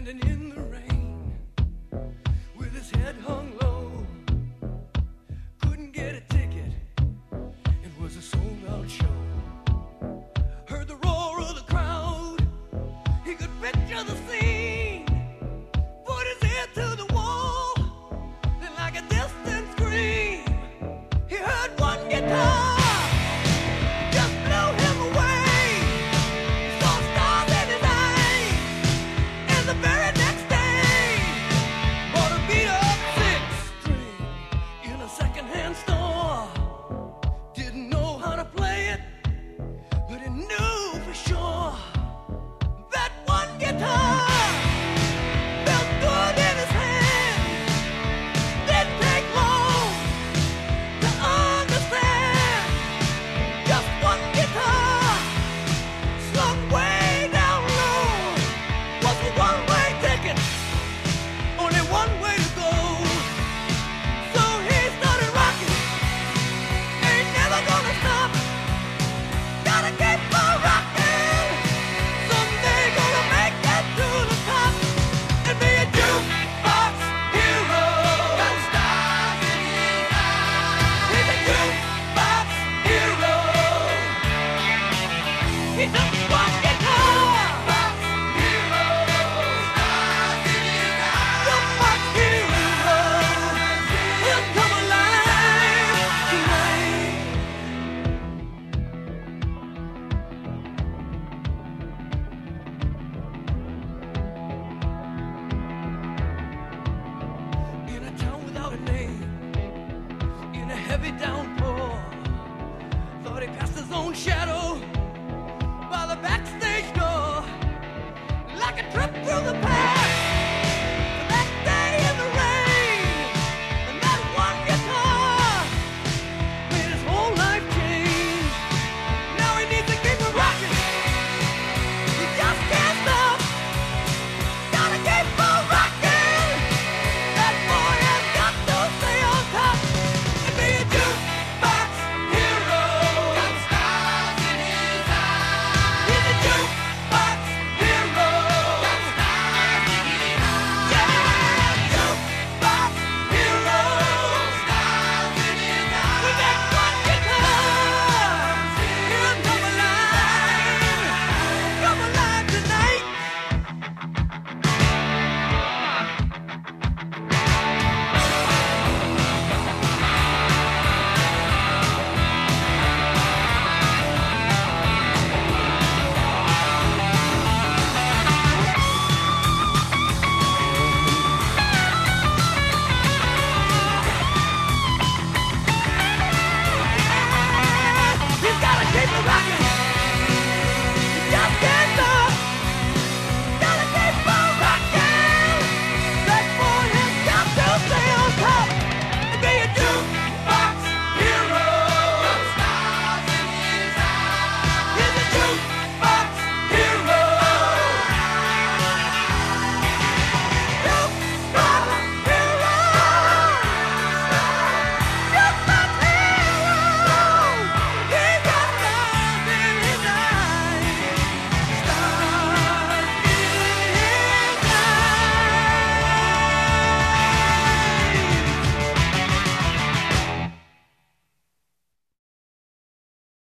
standing in the rain with his head hung low. Couldn't get a ticket, it was a sold-out show. Heard the roar of the crowd, he could picture the scene. Put his ear to the wall, then like a distant scream, he heard one guitar. Heavy downpour, thought he cast his own shadow